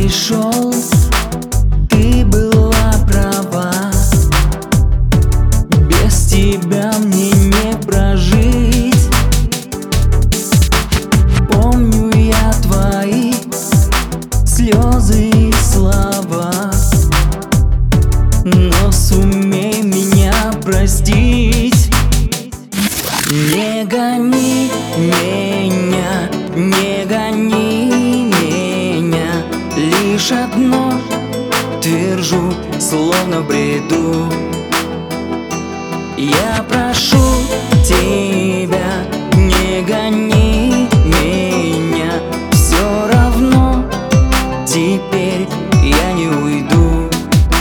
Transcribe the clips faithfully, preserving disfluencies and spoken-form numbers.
пришел, ты была права. Без тебя мне не прожить. Помню я твои слезы и слова, но сумей меня простить. Не гони меня, не гони меня, лишь одно твержу, словно в бреду. Я прошу тебя, не гони меня, все равно теперь я не уйду.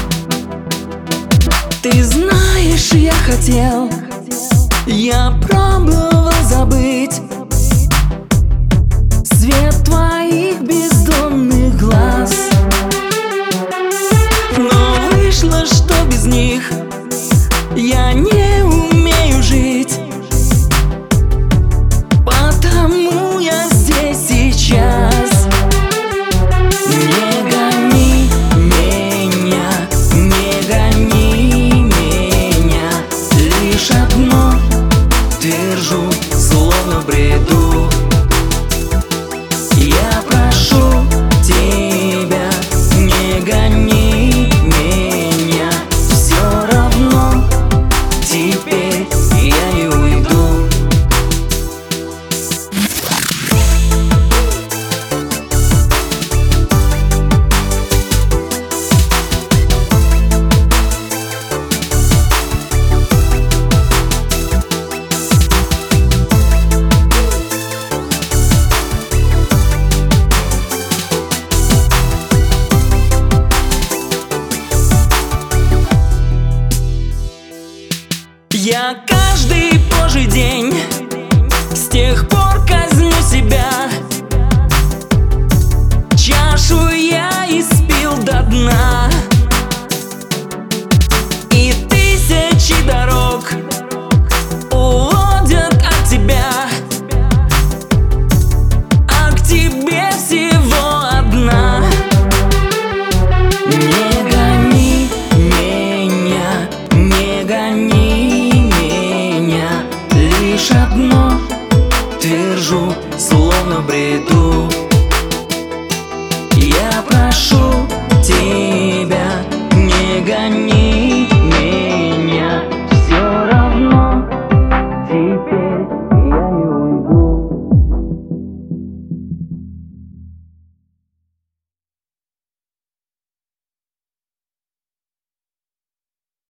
Ты знаешь, я хотел, я пробовал забыть свет твоих бездонных глаз, но вышло, что без них я не умею жить, потому я здесь сейчас. Не гони меня, не гони меня, лишь одно твержу, словно в бреду. Я прошу тебя, не гони меня, все равно теперь я не уйду. Я каждый божий день с тех пор казню себя. Чашу я испил до дна, и тысячи дорог уводят от тебя, а к тебе всего одна. Не гони меня, не гони, лишь одно твержу, словно в бреду.